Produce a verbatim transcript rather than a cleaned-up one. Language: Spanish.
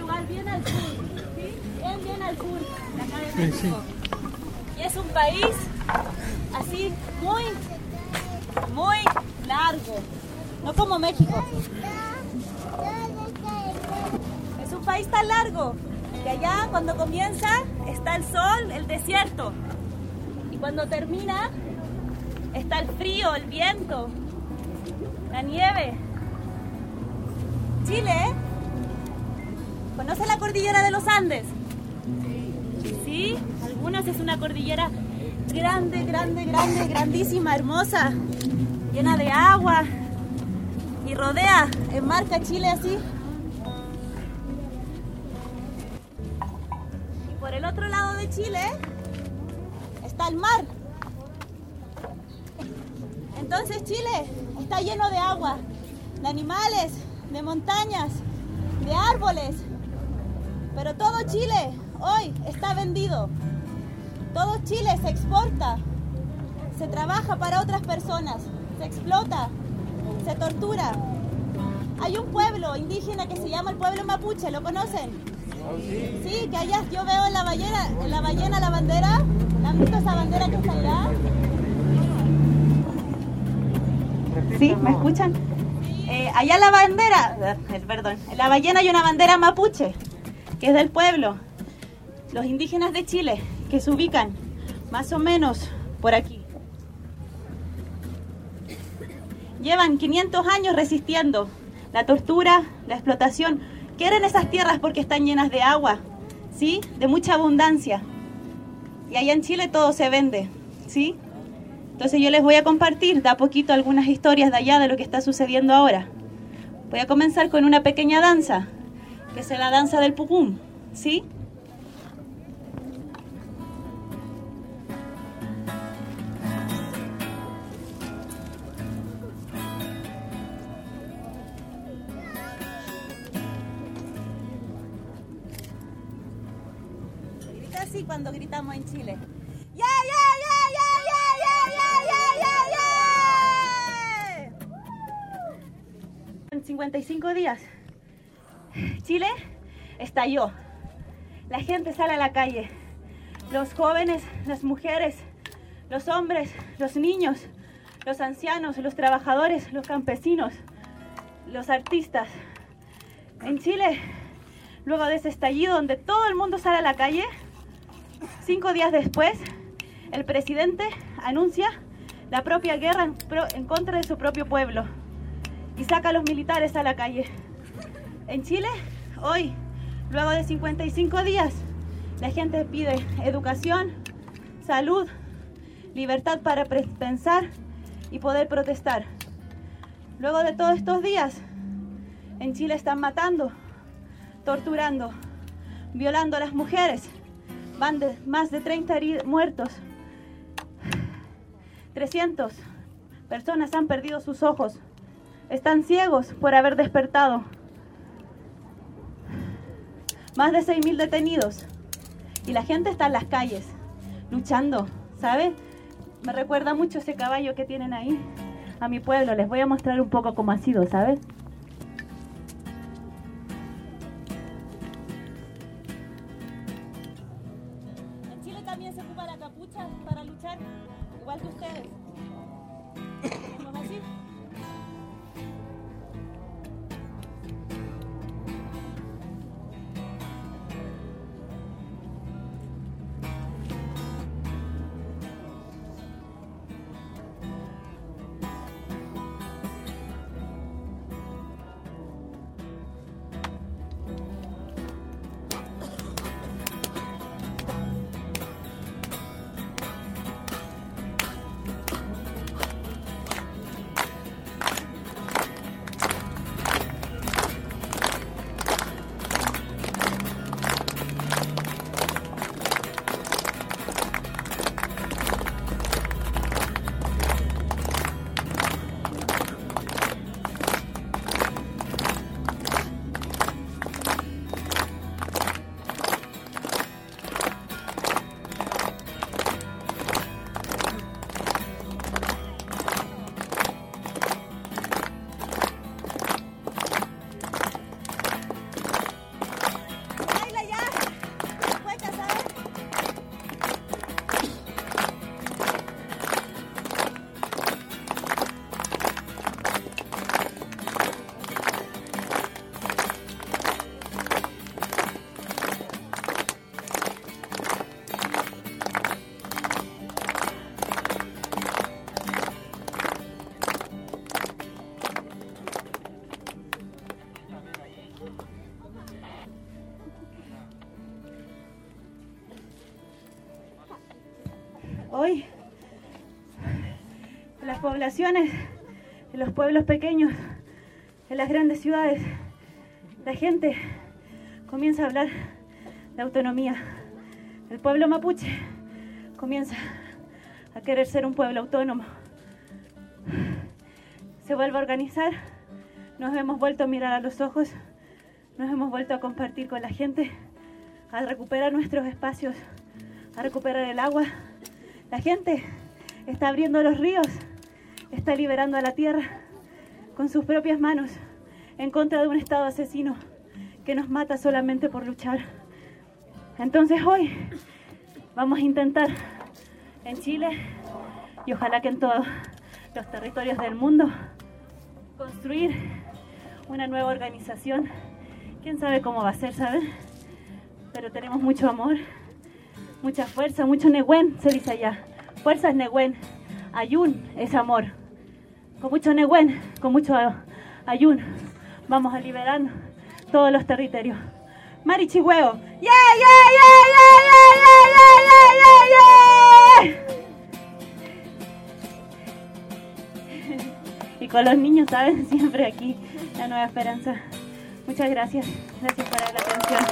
lugar bien al sur, ¿sí? Bien, bien al sur, de acá de México. Sí, sí. Y es un país así muy, muy largo, no como México. Es un país tan largo que allá cuando comienza está el sol, el desierto. Y cuando termina está el frío, el viento, la nieve. Chile, ¿eh? ¿Conoce la cordillera de los Andes? Sí, algunos es una cordillera grande, grande, grande, grandísima, hermosa, llena de agua y rodea, enmarca Chile así. Y por el otro lado de Chile está el mar. Entonces Chile está lleno de agua, de animales, de montañas, de árboles. Pero todo Chile hoy está vendido. Todo Chile se exporta, se trabaja para otras personas, se explota, se tortura. Hay un pueblo indígena que se llama el pueblo mapuche, ¿lo conocen? Sí, que allá yo veo en la ballena, en la ballena la bandera. ¿Han visto esa bandera que está allá? ¿Sí? ¿Me escuchan? Eh, allá la bandera, eh, perdón, en la ballena hay una bandera mapuche, que es del pueblo, los indígenas de Chile, que se ubican más o menos por aquí. Llevan quinientos años resistiendo la tortura, la explotación. Quieren esas tierras porque están llenas de agua, ¿sí? De mucha abundancia. Y allá en Chile todo se vende, ¿sí? Entonces yo les voy a compartir de a poquito algunas historias de allá de lo que está sucediendo ahora. Voy a comenzar con una pequeña danza, que es la danza del pucum, ¿sí? Grita así cuando gritamos en Chile. ¡Ya, ya, ya, ya, ya, ya, ya, ya, ya! En cincuenta y cinco días, Chile estalló. La gente sale a la calle. Los jóvenes, las mujeres, los hombres, los niños, los ancianos, los trabajadores, los campesinos, los artistas. En Chile, luego de ese estallido donde todo el mundo sale a la calle, cinco días después, el presidente anuncia la propia guerra en, pro, en contra de su propio pueblo y saca a los militares a la calle. En Chile, hoy, luego de cincuenta y cinco días, la gente pide educación, salud, libertad para pensar y poder protestar. Luego de todos estos días, en Chile están matando, torturando, violando a las mujeres. Van de más de treinta muertos. trescientas personas han perdido sus ojos. Están ciegos por haber despertado. Más de seis mil detenidos. Y la gente está en las calles, luchando, ¿sabe? Me recuerda mucho ese caballo que tienen ahí, a mi pueblo. Les voy a mostrar un poco cómo ha sido, ¿sabes? En Chile también se ocupa la capucha para luchar, igual que ustedes. ¿Vamos así? Hoy, en las poblaciones, en los pueblos pequeños, en las grandes ciudades, la gente comienza a hablar de autonomía. El pueblo mapuche comienza a querer ser un pueblo autónomo. Se vuelve a organizar, nos hemos vuelto a mirar a los ojos, nos hemos vuelto a compartir con la gente, a recuperar nuestros espacios, a recuperar el agua. La gente está abriendo los ríos, está liberando a la tierra con sus propias manos en contra de un Estado asesino que nos mata solamente por luchar. Entonces hoy vamos a intentar en Chile y ojalá que en todos los territorios del mundo construir una nueva organización. Quién sabe cómo va a ser, ¿saben? Pero tenemos mucho amor, mucha fuerza, mucho Nehuen, se dice allá. Fuerza es Nehuen, Ayun es amor. Con mucho Nehuen, con mucho Ayun, vamos a liberar todos los territorios. Marichihueo, yeah, yeah, yeah, yeah, yeah, yeah, yeah, yeah, yeah. Y con los niños, ¿saben? Siempre aquí, la nueva esperanza. Muchas gracias, gracias por la atención.